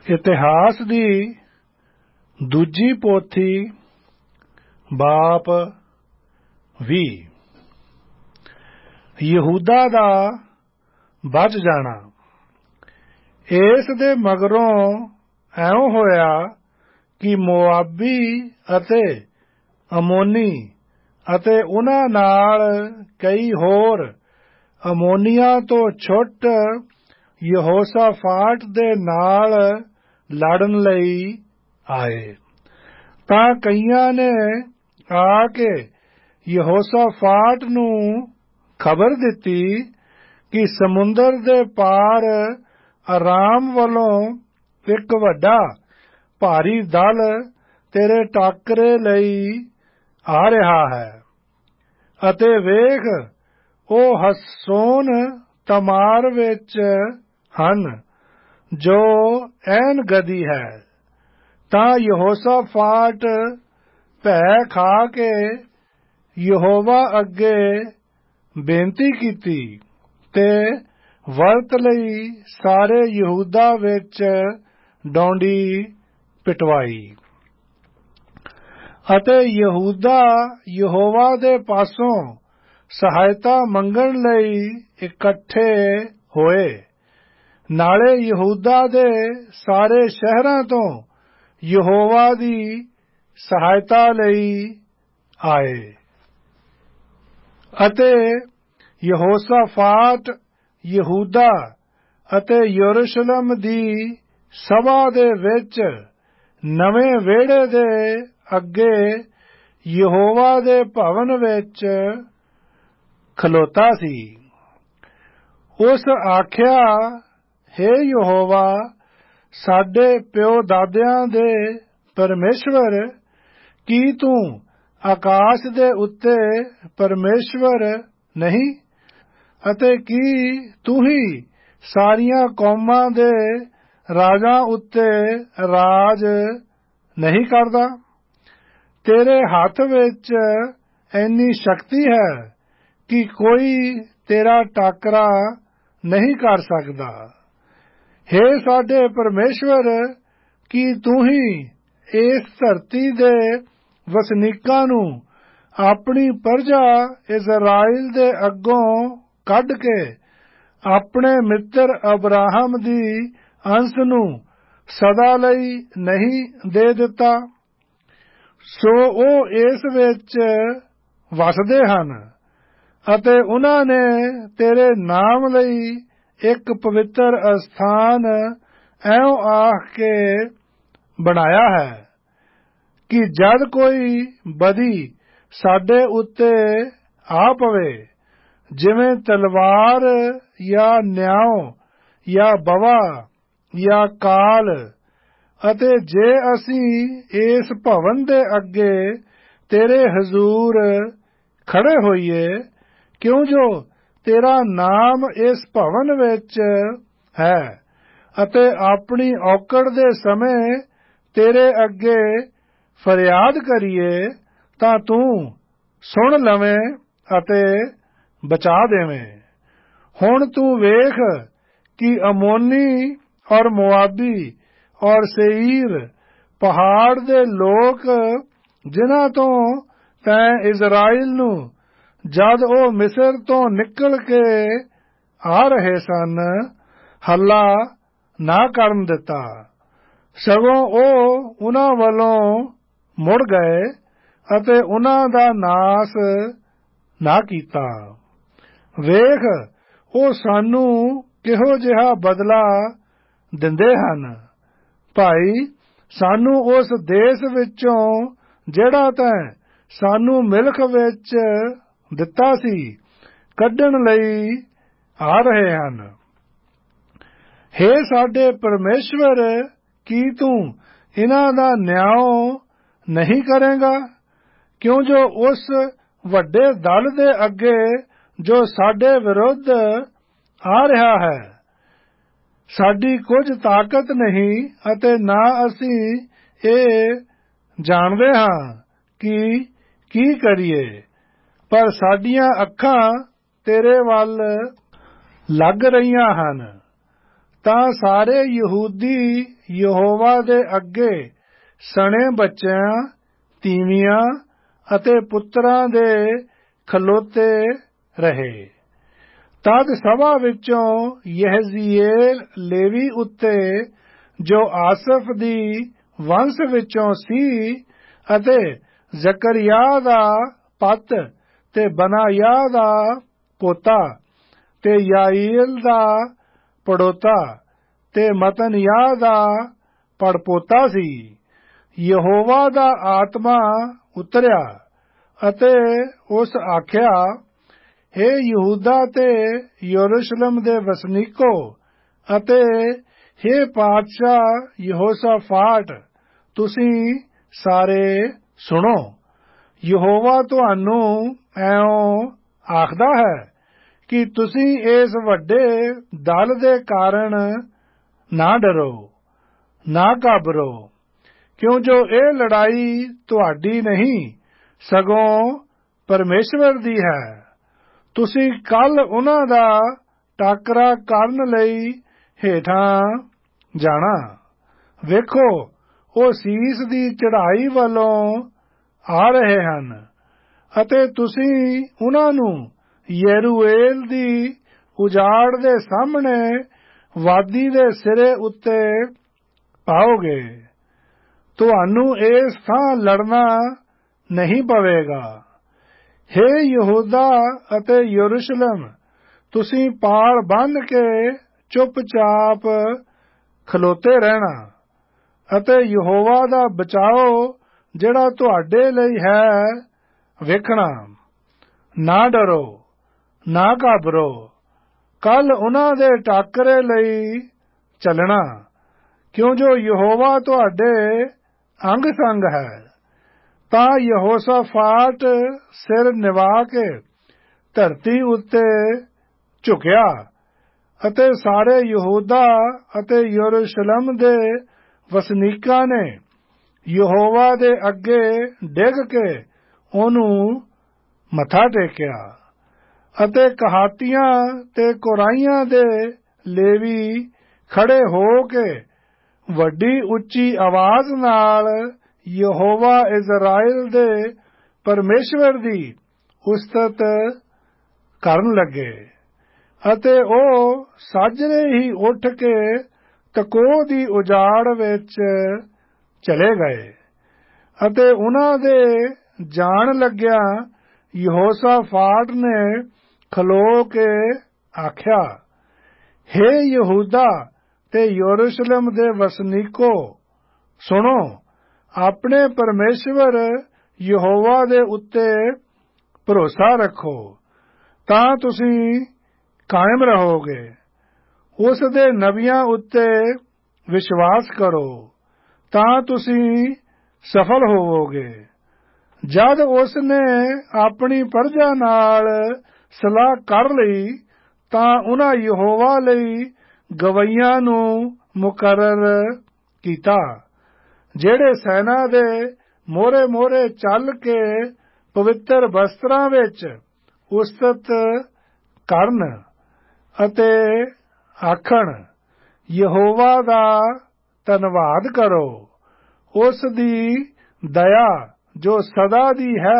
ਇਤਿਹਾਸ ਦੀ ਦੂਜੀ ਪੋਥੀ ਬਾਪ 20। ਯਹੂਦਾ ਦਾ ਬਚ ਜਾਣਾ। ਇਸ ਦੇ ਮਗਰੋਂ ਐਉਂ ਹੋਇਆ ਕਿ ਮੋਆਬੀ ਅਤੇ ਅਮੋਨੀ ਅਤੇ ਉਹਨਾਂ ਨਾਲ ਕਈ ਹੋਰ ਅਮੋਨੀਆਂ ਤੋਂ ਛੁੱਟ ਯਹੋਸ਼ਾਫਾਟ ਦੇ ਨਾਲ ਲੜਨ ਲਈ ਆਏ। ਤਾਂ ਕਈਆਂ ਨੇ ਆ ਕੇ ਯਹੋਸ਼ਾਫਾਟ ਨੂੰ ਖਬਰ ਦਿੱਤੀ ਕਿ ਸਮੁੰਦਰ ਦੇ ਪਾਰ ਅਰਾਮ ਵੱਲੋਂ ਇੱਕ ਵੱਡਾ ਭਾਰੀ ਦਲ ਤੇਰੇ ਟਾਕਰੇ ਲਈ ਆ ਰਿਹਾ ਹੈ, ਅਤੇ ਵੇਖ ਉਹ ਹਸੋਨ ਤਮਾਰ ਵਿੱਚ ਹਨ ਜੋ ਐਨ ਗਦੀ ਹੈ। ਤਾਂ ਯਹੋਸ਼ਾਫਾਟ ਭੈ ਖਾ ਕੇ ਯਹੋਵਾ ਅੱਗੇ ਬੇਨਤੀ ਕੀਤੀ ਤੇ ਵਰਤ ਲਈ ਸਾਰੇ ਯਹੂਦਾ ਵਿੱਚ ਡੌਂਡੀ ਪਿਟਵਾਈ। ਅਤੇ ਯਹੂਦਾ ਯਹੋਵਾ ਦੇ ਪਾਸੋਂ ਸਹਾਇਤਾ ਮੰਗਣ ਲਈ ਇਕੱਠੇ ਹੋਏ। ਨਾਲੇ ਯਹੂਦਾ ਦੇ ਸਾਰੇ ਸ਼ਹਿਰਾਂ ਤੋਂ ਯਹੋਵਾ ਦੀ ਸਹਾਇਤਾ ਲਈ ਆਏ। ਅਤੇ ਯਹੋਸ਼ਾਫਾਟ ਯਹੂਦਾ ਅਤੇ ਯਰੂਸ਼ਲਮ ਦੀ ਸਭਾ ਦੇ ਵਿੱਚ ਨਵੇਂ ਵਿਹੜੇ ਦੇ ਅੱਗੇ ਯਹੋਵਾ ਦੇ ਭਵਨ ਵਿੱਚ ਖਲੋਤਾ ਸੀ। ਉਸ ਆਖਿਆ, ਹੇ ਯਹੋਵਾ, ਸਾਡੇ ਪਿਓ ਦਾਦਿਆਂ ਦੇ ਪਰਮੇਸ਼ਵਰ, ਕੀ ਤੂੰ ਆਕਾਸ਼ ਦੇ ਉੱਤੇ ਪਰਮੇਸ਼ਵਰ ਨਹੀਂ? ਅਤੇ ਕੀ ਤੂੰ ਹੀ ਸਾਰੀਆਂ ਕੌਮਾਂ ਦੇ ਰਾਜਾਂ ਉੱਤੇ ਰਾਜ ਨਹੀਂ ਕਰਦਾ? ਤੇਰੇ ਹੱਥ ਵਿੱਚ ਇੰਨੀ ਸ਼ਕਤੀ ਹੈ ਕਿ ਕੋਈ ਤੇਰਾ ਟਾਕਰਾ ਨਹੀਂ ਕਰ ਸਕਦਾ। ਹੇ ਸਾਡੇ ਪਰਮੇਸ਼ਵਰ, ਕੀ ਤੂੰ ਹੀ ਇਸ ਧਰਤੀ ਦੇ ਵਸਨੀਕਾਂ ਨੂੰ ਆਪਣੀ ਪ੍ਰਜਾ ਇਜ਼ਰਾਈਲ ਦੇ ਅੱਗੋਂ ਕੱਢ ਕੇ ਆਪਣੇ ਮਿੱਤਰ ਅਬਰਾਹਮ ਦੀ ਅੰਸ਼ ਨੂੰ ਸਦਾ ਲਈ ਨਹੀਂ ਦੇ ਦਿੱਤਾ? ਸੋ ਉਹ ਇਸ ਵਿੱਚ ਵਸਦੇ ਹਨ, ਅਤੇ ਉਹਨਾਂ ਨੇ ਤੇਰੇ ਨਾਮ ਲਈ ਇੱਕ ਪਵਿੱਤਰ ਅਸਥਾਨ ਐਉਂ ਆਖ ਕੇ ਬਣਾਇਆ ਹੈ ਕਿ ਜਦ ਕੋਈ ਬਦੀ ਸਾਡੇ ਉੱਤੇ ਆ ਪਵੇ, ਜਿਵੇਂ ਤਲਵਾਰ ਜਾਂ ਨਿਆਉ ਜਾਂ ਬਵਾ ਜਾਂ ਕਾਲ, ਅਤੇ ਜੇ ਅਸੀਂ ਇਸ ਭਵਨ ਦੇ ਅੱਗੇ ਤੇਰੇ ਹਜ਼ੂਰ ਖੜੇ ਹੋਈਏ, ਕਿਉਂ ਜੋ ਤੇਰਾ ਨਾਮ ਇਸ ਭਵਨ ਵਿੱਚ ਹੈ, ਅਤੇ ਆਪਣੀ ਔਕੜ ਦੇ ਸਮੇਂ ਤੇਰੇ ਅੱਗੇ ਫਰਿਆਦ ਕਰੀਏ, ਤਾਂ ਤੂੰ ਸੁਣ ਲਵੇਂ ਅਤੇ ਬਚਾ ਦੇਵੇਂ। ਹੁਣ ਤੂੰ ਵੇਖ ਕਿ ਅਮੋਨੀ ਔਰ ਮੁਆਬੀ ਔਰ ਸੇਈਰ ਪਹਾੜ ਦੇ ਲੋਕ, ਜਿਨ੍ਹਾਂ ਤੋਂ ਤੈਂ ਇਜ਼ਰਾਈਲ ਨੂੰ ਜਦ ਉਹ ਮਿਸਰ ਤੋਂ ਨਿਕਲ ਕੇ ਆ ਰਹੇ ਸਨ ਹੱਲਾ ਨਾ ਕਰਨ ਦਿੱਤਾ, ਸਗੋਂ ਉਹ ਉਹਨਾਂ ਵੱਲੋਂ ਮੁੜ ਗਏ ਅਤੇ ਉਹਨਾਂ ਦਾ ਨਾਸ ਨਾ ਕੀਤਾ। ਵੇਖ ਉਹ ਸਾਨੂੰ ਕਿਹੋ ਜਿਹਾ ਬਦਲਾ ਦਿੰਦੇ ਹਨ। ਭਾਈ, ਸਾਨੂੰ ਉਸ ਦੇਸ਼ ਵਿੱਚੋਂ ਜਿਹੜਾ ਤੈਂ ਸਾਨੂੰ ਮਿਲਖ ਵਿੱਚ ਦਿੱਤਾ ਸੀ ਕੱਢਣ ਲਈ ਆ ਰਹੇ ਹਨ। ਹੇ ਸਾਡੇ ਪਰਮੇਸ਼ਵਰ, ਕੀ ਤੂੰ ਇਹਨਾਂ ਦਾ ਨਿਆਂ ਨਹੀਂ ਕਰੇਗਾ? ਕਿਉਂ ਜੋ ਉਸ ਵੱਡੇ ਦਲ ਦੇ ਅੱਗੇ ਜੋ ਸਾਡੇ ਵਿਰੁੱਧ ਆ ਰਿਹਾ ਹੈ, ਸਾਡੀ ਕੁਝ ਤਾਕਤ ਨਹੀਂ, ਅਤੇ ਨਾ ਅਸੀਂ ਇਹ ਜਾਣਦੇ ਹਾਂ ਕਿ ਕੀ ਕਰੀਏ, ਪਰ ਸਾਡੀਆਂ ਅੱਖਾਂ ਤੇਰੇ ਵੱਲ ਲੱਗ ਰਹੀਆਂ ਹਨ। ਤਾਂ ਸਾਰੇ ਯਹੂਦੀ ਯਹੋਵਾ ਦੇ ਅੱਗੇ ਸਣੇ ਬੱਚਿਆਂ, ਤੀਵੀਆਂ ਅਤੇ ਪੁੱਤਰਾਂ ਦੇ ਖਲੋਤੇ ਰਹੇ। ਤਦ ਸਭਾ ਵਿੱਚੋਂ ਯਹਜ਼ੀਏਲ ਲੇਵੀ ਉੱਤੇ, ਜੋ ਆਸਫ ਦੀ ਵੰਸ਼ ਵਿੱਚੋਂ ਸੀ, ਅਤੇ ਜ਼ਕਰਿਯਾਹ ਦਾ ਪੁੱਤ ਤੇ ਬਨਾਯਾਹ ਦਾ ਪੋਤਾ ਤੇ ਯਾਇਲ ਦਾ ਪੜੋਤਾ ਤੇ ਮਤਨਿਯਾਹ ਦਾ ਪੜਪੋਤਾ ਸੀ, ਯਹੋਵਾ ਦਾ ਆਤਮਾ ਉਤਰਿਆ ਅਤੇ ਉਸ ਆਖਿਆ, ਹੇ ਯਹੂਦਾ ਤੇ ਯਰੂਸ਼ਲਮ ਦੇ ਵਸਨੀਕੋ ਅਤੇ ਹੇ ਪਾਤਸ਼ਾਹ ਯਹੋਸ਼ਾਫਾਟ, ਤੁਸੀਂ ਸਾਰੇ ਸੁਣੋ। ਯਹੋਵਾ ਤੁਹਾਨੂੰ ਇਉਂ ਆਖਦਾ ਹੈ ਕਿ ਤੁਸੀਂ ਇਸ ਵੱਡੇ ਦਲ ਦੇ ਕਾਰਨ ਨਾ ਡਰੋ, ਨਾ ਘਬਰੋ, ਕਿਉਂ ਜੋ ਇਹ ਲੜਾਈ ਤੁਹਾਡੀ ਨਹੀਂ ਸਗੋਂ ਪਰਮੇਸ਼ਵਰ ਦੀ ਹੈ। ਤੁਸੀਂ ਕੱਲ ਉਹਨਾਂ ਦਾ ਟਾਕਰਾ ਕਰਨ ਲਈ ਹੇਠਾਂ ਜਾਣਾ। ਵੇਖੋ, ਉਹ ਸੀਸ ਦੀ ਚੜ੍ਹਾਈ ਵੱਲੋਂ ਆ ਰਹੇ ਹਨ ਅਤੇ ਤੁਸੀਂ ਉਹਨਾਂ ਨੂੰ ਯਰੂਏਲ ਦੀ ਉਜਾੜ ਦੇ ਸਾਹਮਣੇ ਵਾਦੀ ਦੇ ਸਿਰੇ ਉੱਤੇ ਪਾਓਗੇ। ਤੁਹਾਨੂੰ ਇਸ ਥਾਂ ਲੜਨਾ ਨਹੀਂ ਪਵੇਗਾ। ਹੇ ਯਹੂਦਾ ਅਤੇ ਯਰੂਸ਼ਲਮ, ਤੁਸੀਂ ਪਾੜ ਬੰਨ੍ਹ ਕੇ ਚੁੱਪਚਾਪ ਖਲੋਤੇ ਰਹਿਣਾ ਅਤੇ ਯਹੋਵਾ ਦਾ ਬਚਾਓ ਜਿਹੜਾ ਤੁਹਾਡੇ ਲਈ ਹੈ ਵੇਖਣਾ। ਨਾ ਡਰੋ, ਨਾ ਘਬਰੋ, ਕੱਲ ਉਹਨਾਂ ਦੇ ਟਾਕਰੇ ਲਈ ਚੱਲਣਾ, ਕਿਉਂ ਜੋ ਯਹੋਵਾ ਤੁਹਾਡੇ ਅੰਗ ਸੰਗ ਹੈ। ਤਾਂ ਯਹੋਸ਼ਾਫਾਟ ਸਿਰ ਨਿਵਾ ਕੇ ਧਰਤੀ ਉੱਤੇ ਝੁਕਿਆ ਅਤੇ ਸਾਰੇ ਯਹੂਦਾ ਅਤੇ ਯਰੂਸ਼ਲਮ ਦੇ ਵਸਨੀਕਾਂ ਨੇ ਯਹੋਵਾ ਦੇ ਅੱਗੇ ਡਿੱਗ ਕੇ ਉਹਨੂੰ ਮੱਥਾ ਟੇਕਿਆ। ਅਤੇ ਕਹਾਤੀਆਂ ਤੇ ਕੋਰਾਈਆਂ ਦੇ ਲੇਵੀ ਖੜੇ ਹੋ ਕੇ ਵੱਡੀ ਉੱਚੀ ਆਵਾਜ਼ ਨਾਲ ਯਹੋਵਾ ਇਜ਼ਰਾਇਲ ਦੇ ਪਰਮੇਸ਼ਵਰ ਦੀ ਉਸਤਤ ਕਰਨ ਲੱਗੇ ਅਤੇ ਉਹ ਸਾਜਰੇ ਹੀ ਉੱਠ ਕੇ ਤਕੋਹ ਦੀ ਉਜਾੜ ਵਿੱਚ ਚਲੇ ਗਏ। ਅਤੇ ਉਹਨਾਂ ਦੇ ਜਾਣ ਲੱਗਿਆ ਯਹੋਸ਼ਾਫਾਟ ਨੇ ਖਲੋ ਕੇ ਆਖਿਆ, ਹੇ ਯਹੂਦਾ ਤੇ ਯਰੂਸ਼ਲਮ ਦੇ ਵਸਨੀਕੋ, ਸੁਣੋ, ਆਪਣੇ ਪਰਮੇਸ਼ਵਰ ਯਹੋਵਾ ਦੇ ਉੱਤੇ ਭਰੋਸਾ ਰੱਖੋ, ਤਾਂ ਤੁਸੀਂ ਕਾਇਮ ਰਹੋਗੇ। ਉਸ ਦੇ ਨਬੀਆਂ ਉੱਤੇ ਵਿਸ਼ਵਾਸ ਕਰੋ, ਤਾਂ ਤੁਸੀਂ ਸਫਲ ਹੋਵੋਗੇ। ਜਦ ਉਸ ਨੇ ਆਪਣੀ ਪ੍ਰਜਾ ਨਾਲ ਸਲਾਹ ਕਰ ਲਈ, ਤਾਂ ਉਹਨਾਂ ਯਹੋਵਾ ਲਈ ਗਵਈਆਂ ਨੂੰ ਮੁਕਰਰ ਕੀਤਾ, ਜਿਹੜੇ ਸੈਨਾ ਦੇ ਮੋਹਰੇ ਮੋਹਰੇ ਚੱਲ ਕੇ ਪਵਿੱਤਰ ਵਸਤਰਾਂ ਵਿੱਚ ਉਸਤਤ ਕਰਨ ਅਤੇ ਆਖਣ, ਯਹੋਵਾ ਦਾ ਧੰਨਵਾਦ ਕਰੋ। ਉਸ ਦੀ ਦਇਆ ਜੋ ਸਦਾ ਦੀ ਹੈ।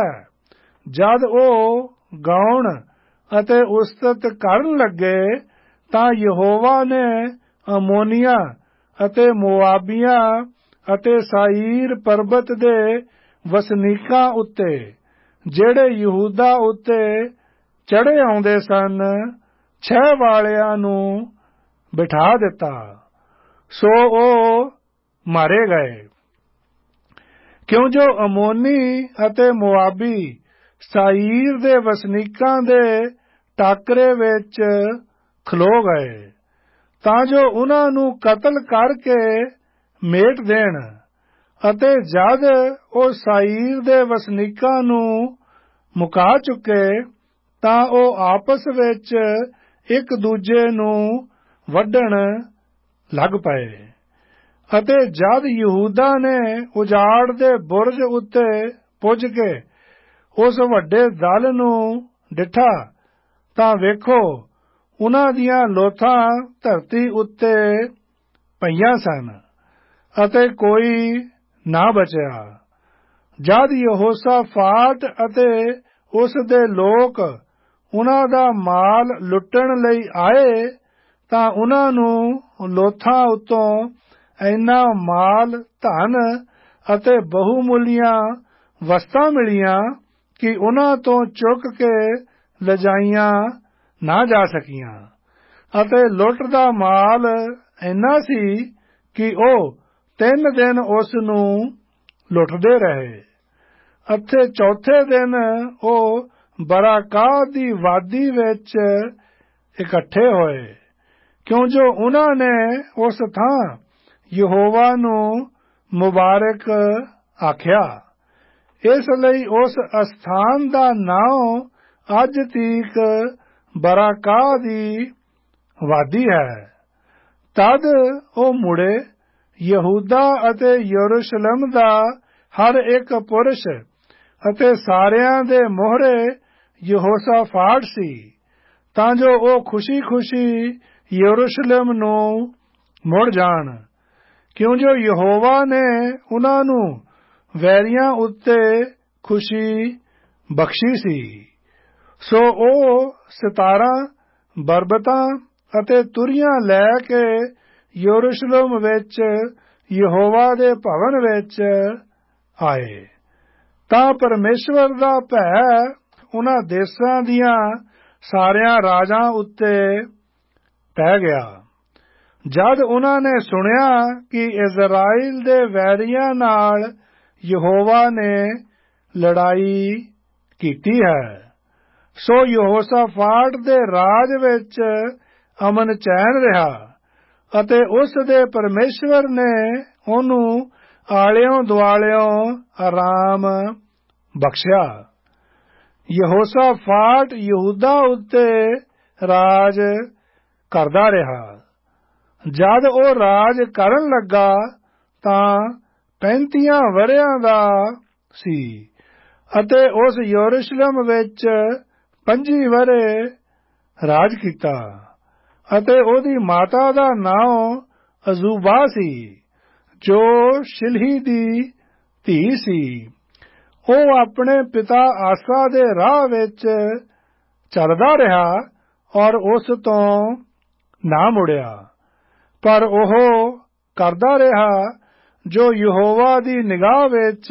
ਜਦ ਉਹ ਗਾਉਣ ਅਤੇ ਉਸਤਤ ਕਰਨ ਲੱਗੇ, ਤਾਂ ਯਹੋਵਾ ਨੇ ਅਮੋਨੀਆਂ ਅਤੇ ਮੋਆਬੀਆਂ ਅਤੇ ਸਾਈਰ ਪਰਬਤ ਦੇ ਵਸਨੀਕਾਂ ਉੱਤੇ, ਜਿਹੜੇ ਯਹੂਦਾ ਉੱਤੇ ਚੜ੍ਹੇ ਆਉਂਦੇ ਸਨ, ਛਹਿ ਵਾਲਿਆਂ ਨੂੰ ਬਿਠਾ ਦਿੱਤਾ, ਸੋ ਉਹ ਮਾਰੇ ਗਏ। ਕਿਉਂ ਜੋ ਅਮੋਨੀ ਅਤੇ ਮੁਆਬੀ ਸਾਈਰ ਦੇ ਵਸਨੀਕਾਂ ਦੇ ਟਾਕਰੇ ਵਿੱਚ ਖਲੋ ਗਏ, ਤਾਂ ਜੋ ਉਹਨਾਂ ਨੂੰ ਕਤਲ ਕਰਕੇ ਮੇਟ ਦੇਣ। ਅਤੇ ਜਦ ਉਹ ਸਾਈਰ ਦੇ ਵਸਨੀਕਾਂ ਨੂੰ ਮੁਕਾ ਚੁੱਕੇ, ਤਾਂ ਉਹ ਆਪਸ ਵਿੱਚ ਇੱਕ ਦੂਜੇ ਨੂੰ ਵੱਢਣ ਲੱਗ ਪਏ। ਅਤੇ ਜਦ ਯਹੂਦਾ ਨੇ ਉਜਾੜ ਦੇ ਬੁਰਜ ਉੱਤੇ ਪੁੱਜ ਕੇ ਉਸ ਵੱਡੇ ਦਲ ਨੂੰ ਡਿੱਠਾ, ਤਾਂ ਵੇਖੋ, ਉਹਨਾਂ ਦੀਆਂ ਲੋਥਾਂ ਧਰਤੀ ਉੱਤੇ ਪਈਆਂ ਸਨ ਅਤੇ ਕੋਈ ਨਾ ਬਚਿਆ। ਜਦ ਯਹੋਸ਼ਾਫਾਟ ਅਤੇ ਉਸ ਦੇ ਲੋਕ ਉਹਨਾਂ ਦਾ ਮਾਲ ਲੁੱਟਣ ਲਈ ਆਏ ਤਾਂ ਉਹਨਾਂ ਨੂੰ ਲੋਥਾਂ ਉੱਤੋਂ ਇੰਨਾ ਮਾਲ, ਧਨ ਅਤੇ ਬਹੁਮੁੱਲੀਆਂ ਵਸਤਾਂ ਮਿਲੀਆਂ ਕਿ ਉਹਨਾਂ ਤੋਂ ਚੁੱਕ ਕੇ ਲਿਜਾਈਆਂ ਨਾ ਜਾ ਸਕੀਆਂ ਅਤੇ ਲੁੱਟ ਦਾ ਮਾਲ ਇੰਨਾ ਸੀ ਕਿ ਉਹ 3 ਦਿਨ ਉਸ ਨੂੰ ਲੁੱਟਦੇ ਰਹੇ ਅਤੇ ਚੌਥੇ ਦਿਨ ਉਹ ਬਰਾਕਾਹ ਦੀ ਵਾਦੀ ਵਿੱਚ ਇਕੱਠੇ ਹੋਏ, ਕਿਉਂ ਜੋ ਉਹਨਾਂ ਨੇ ਉਸ ਥਾਂ ਯਹੋਵਾ ਨੂੰ ਮੁਬਾਰਕ ਆਖਿਆ। ਇਸ ਲਈ ਉਸ ਅਸਥਾਨ ਦਾ ਨਾਮ ਅੱਜ ਤੀਕ ਬਰਾਕਾਹ ਦੀ ਵਾਦੀ ਹੈ। ਤਦ ਉਹ ਮੁੜੇ ਯਹੂਦਾ ਅਤੇ ਯਰੂਸ਼ਲਮ ਦਾ ਹਰ ਇੱਕ ਪੁਰਸ਼ ਅਤੇ ਸਾਰਿਆਂ ਦੇ ਮੋਹਰੇ ਯਹੋਸ਼ਾਫਾਟ ਸੀ, ਤਾਂ ਜੋ ਉਹ ਖੁਸ਼ੀ-ਖੁਸ਼ੀ ਯਰੂਸ਼ਲਮ ਨੂੰ ਮੁੜ ਜਾਣ, ਕਿਉਂ ਜੋ ਯਹੋਵਾ ਨੇ ਉਹਨਾਂ ਨੂੰ ਵੈਰੀਆਂ ਉੱਤੇ ਖੁਸ਼ੀ ਬਖਸ਼ੀ ਸੀ। ਸੋ ਉਹ 17 ਬਰਬਤਾਂ ਅਤੇ ਤੁਰੀਆਂ ਲੈ ਕੇ ਯਰੂਸ਼ਲਮ ਵਿੱਚ ਯਹੋਵਾ ਦੇ ਭਵਨ ਵਿੱਚ ਆਏ। ਤਾਂ ਪਰਮੇਸ਼ਵਰ ਦਾ ਭੈ ਉਹਨਾਂ ਦੇਸ਼ਾਂ ਦੀਆਂ ਸਾਰਿਆਂ ਰਾਜਾਂ ਉੱਤੇ ਪੈ ਗਿਆ। ਜਦ ਉਹਨਾਂ ਨੇ ਸੁਣਿਆ ਕਿ ਇਜ਼ਰਾਈਲ ਦੇ ਵੈਰੀਆਂ ਨਾਲ ਯਹੋਵਾ ਨੇ ਲੜਾਈ ਕੀਤੀ ਹੈ, ਸੋ ਯਹੋਸ਼ਾਫਾਟ ਦੇ ਰਾਜ ਵਿੱਚ ਅਮਨ ਚੈਨ ਰਿਹਾ ਅਤੇ ਉਸ ਦੇ ਪਰਮੇਸ਼ਵਰ ਨੇ ਉਹਨੂੰ ਆਲਿਓਂ ਦੁਆਲਿਓਂ ਆਰਾਮ ਬਖਸ਼ਿਆ। ਯਹੋਸ਼ਾਫਾਟ ਯਹੂਦਾ ਉੱਤੇ ਰਾਜ ਕਰਦਾ ਰਿਹਾ। ਜਦ ਉਹ ਰਾਜ ਕਰਨ ਲੱਗਾ ਤਾਂ 35 ਵਰ੍ਹਿਆਂ ਦਾ ਸੀ ਅਤੇ ਉਸ ਯਰੂਸ਼ਲਮ ਵਿੱਚ 25 ਵਰ੍ਹੇ ਰਾਜ ਕੀਤਾ ਅਤੇ ਉਹਦੀ ਮਾਤਾ ਦਾ ਨਾਮ ਅਜ਼ੂਬਾ ਸੀ, ਜੋ ਸ਼ਿਲਹੀ ਦੀ ਧੀ ਸੀ। ਉਹ ਆਪਣੇ ਪਿਤਾ ਆਸਾ ਦੇ ਰਾਹ ਵਿੱਚ ਚੱਲਦਾ ਰਿਹਾ ਔਰ ਉਸ ਤੋਂ ਨਾ ਮੁੜਿਆ, ਪਰ ਉਹ ਕਰਦਾ ਰਿਹਾ ਜੋ ਯਹੋਵਾ ਦੀ ਨਿਗਾਹ ਵਿੱਚ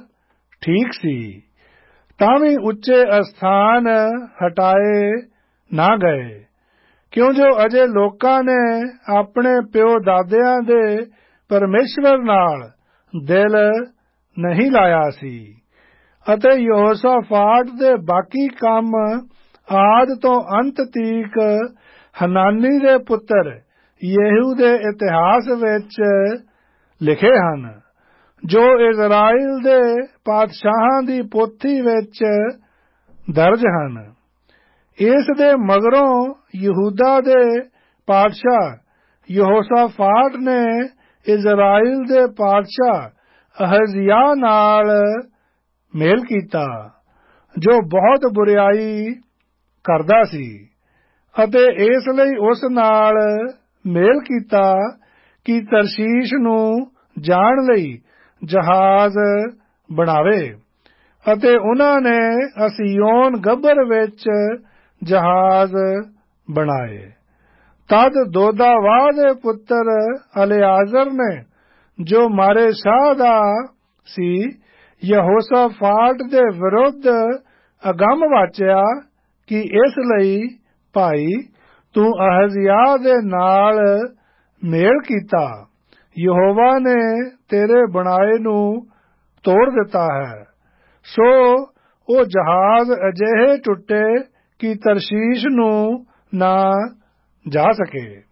ਠੀਕ ਸੀ। ਤਾਂ ਵੀ ਉੱਚੇ ਅਸਥਾਨ ਹਟਾਏ ਨਾ ਗਏ, ਕਿਉਂ ਜੋ ਅਜੇ ਲੋਕਾਂ ਨੇ ਆਪਣੇ ਪਿਓ ਦਾਦਿਆਂ ਦੇ ਪਰਮੇਸ਼ਵਰ ਨਾਲ ਦਿਲ ਨਹੀਂ ਲਾਇਆ ਸੀ ਅਤੇ ਯਹੋਸ਼ਾਫਾਟ ਦੇ ਬਾਕੀ ਕੰਮ ਆਦ ਤੋਂ ਅੰਤ ਤੀਕ ਹਨਾਨੀ ਦੇ ਪੁੱਤਰ ਯੇਹੂ ਦੇ ਇਤਿਹਾਸ ਵਿੱਚ ਲਿਖੇ ਹਨ, ਜੋ ਇਜ਼ਰਾਈਲ ਦੇ ਪਾਤਸ਼ਾਹਾਂ ਦੀ ਪੋਥੀ ਵਿੱਚ ਦਰਜ ਹਨ। ਇਸ ਦੇ ਮਗਰੋਂ ਯਹੂਦਾ ਦੇ ਪਾਤਸ਼ਾਹ ਯਹੋਸ਼ਾਫਾਟ ਨੇ ਇਜ਼ਰਾਈਲ ਦੇ ਪਾਤਸ਼ਾਹ ਅਹਜ਼ਿਯਾਹ ਨਾਲ ਮੇਲ ਕੀਤਾ, ਜੋ ਬਹੁਤ ਬੁਰਿਆਈ ਕਰਦਾ ਸੀ, ਅਤੇ ਇਸ ਲਈ ਉਸ ਨਾਲ ਮੇਲ ਕੀਤਾ ਕਿ ਤਰਸ਼ੀਸ਼ ਨੂੰ ਜਾਣ ਲਈ ਜਹਾਜ਼ ਬਣਾਵੇ ਅਤੇ ਉਹਨਾਂ ਨੇ ਅਸੀਯੋਨ ਗੱਭਰ ਵਿੱਚ ਜਹਾਜ਼ ਬਣਾਏ। ਤਦ ਦੋਦਾਵਾਹ ਦੇ ਪੁੱਤਰ ਅਲਿਆਜ਼ਰ ਨੇ, ਜੋ ਮਾਰੇ ਸ਼ਾਹ ਦਾ ਸੀ, ਯਹੋਸ਼ਾਫਾਟ ਦੇ ਵਿਰੁੱਧ ਅਗੰਮ ਵਾਚਿਆ ਕਿ ਇਸ ਲਈ ਭਾਈ ਤੂੰ ਅਹਜ਼ਿਯਾਹ ਦੇ ਨਾਲ ਮੇਲ ਕੀਤਾ, ਯਹੋਵਾ ਨੇ ਤੇਰੇ ਬਣਾਏ ਨੂੰ ਤੋੜ ਦਿੱਤਾ ਹੈ। ਸੋ ਉਹ ਜਹਾਜ਼ ਅਜਿਹੇ ਟੁੱਟੇ ਕਿ ਤਰਸ਼ੀਸ਼ ਨੂੰ ਨਾ ਜਾ ਸਕੇ।